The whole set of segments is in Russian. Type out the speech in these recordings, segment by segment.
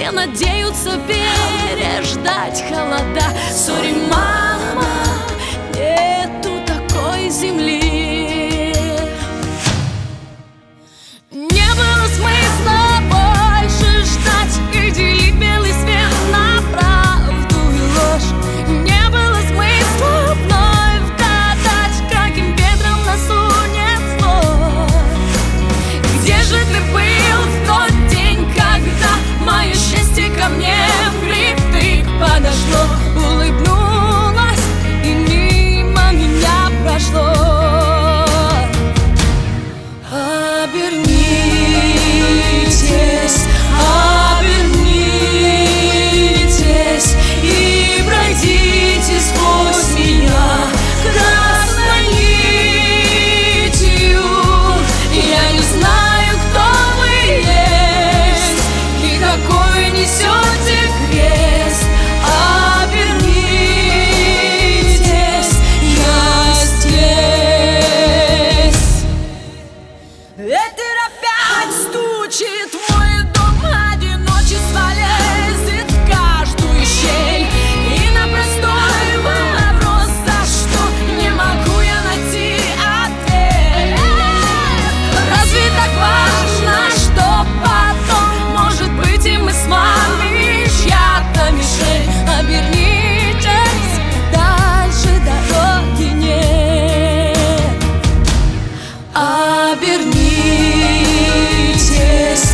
все надеются переждать холода. Сори, мама, нету такой земли. Не было смысла больше ждать и делить белый свет на правду и ложь. Не было смысла вновь гадать, каким ветром нас унесло. Где же ты был в тот день, когда мое счастье ко мне впритык подошло? Улыбнулась и мимо меня прошло. Обернитесь, обернитесь и пройдите сквозь меня красной нитью. Я не знаю, кто вы есть и какой несете крест. Обернитесь, я здесь. Ветер опять стучит в мой дом, одиночество лезет в каждую щель. И на простой вопрос, за что, не могу я найти ответ. Разве так важно, что потом, может быть, и мы с вами чья-то мишень? Обернитесь, дальше дороги нет. Обернитесь,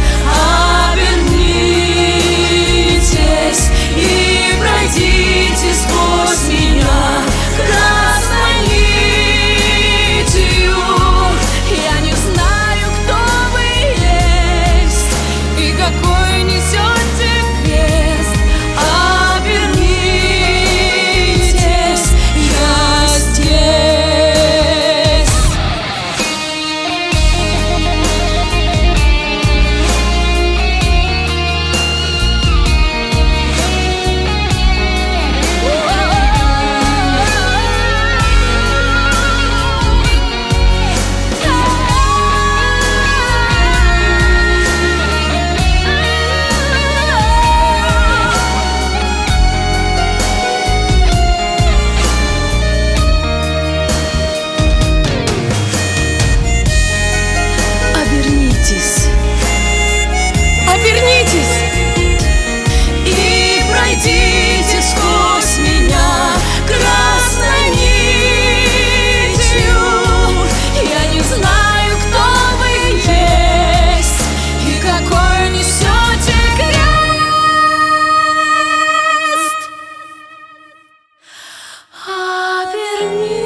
обернитесь и пройдите сквозь меня красной нитью. Я не знаю, кто вы есть и какой несете крест. Обернитесь, я здесь. Обернитесь, обернитесь и пройдите сквозь меня красной нитью. Я не знаю, кто вы есть и какой несете крест. Обернитесь.